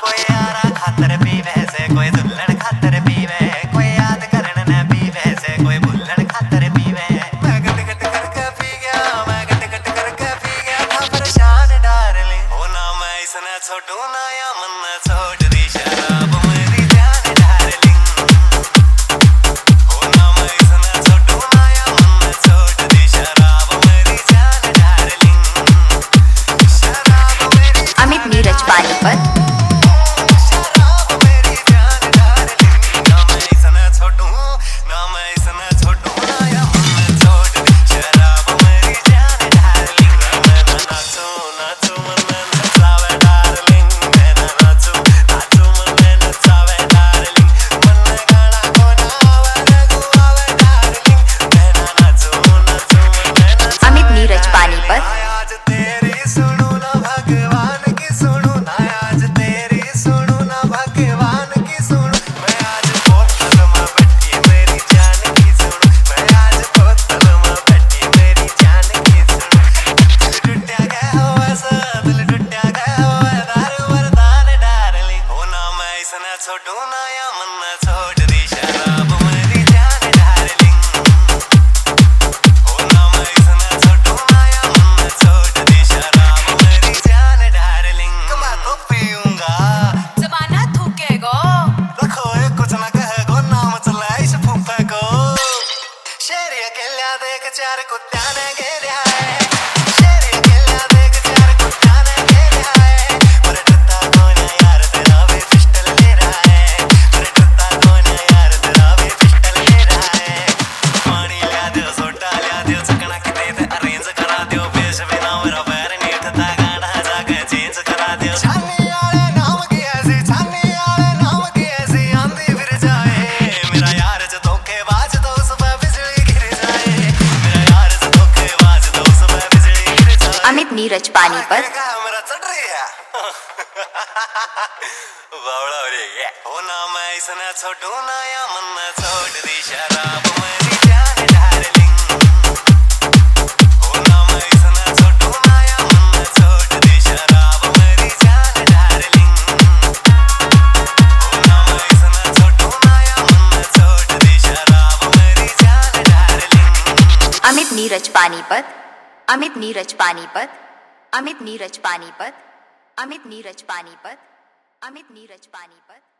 कोई यारा खातर पीवे से, कोई दुल्हन खातर पीवे, कोई याद करन न पीवे से, कोई भूलन खातर पीवे। मैं गट गट करके पी गया, मैं गट गट करके पी गया था परेशान डार्लिंग। हो ना मैं इसने छोड़ू ना या मन न छोड़ दी शराब मेरी जान डार्लिंग। हो ना मैं इसने छोड़ू ना या मन न छोड़ दी शराब मेरी जान डार्लिंग। शराब मेरी अमित नीरज पानीपत। छोड़ू ना या मन न छोड़ दी शराब मेरी जान डार्लिंग। हो ना मैं इसने छोड़ू ना या मन न छोड़ दी शराब मेरी जान डार्लिंग। मैं तो पीऊंगा जमाना थूकेगो, रखो ये कुछ ना कहेगो, नाम चला इस फूफे को। शेर अकेला देख चार कुत्ता ने घेरा है, अमित नीरज पानीपत। हो ना मैं इसने छोड़ू ना या मन न छोड़ दी शराब मेरी जान डार्लिंग। हो ना मैं इसने छोड़ू ना या मन न छोड़ दी शराब मेरी जान डार्लिंग। हो ना मैं इसने छोड़ू ना या मन न छोड़ दी शराब मेरी जान डार्लिंग। अमित नीरज पानीपत। अमित नीरज पानीपत। अमित नीरज पानीपत। अमित नीरज पानीपत। अमित नीरज पानीपत।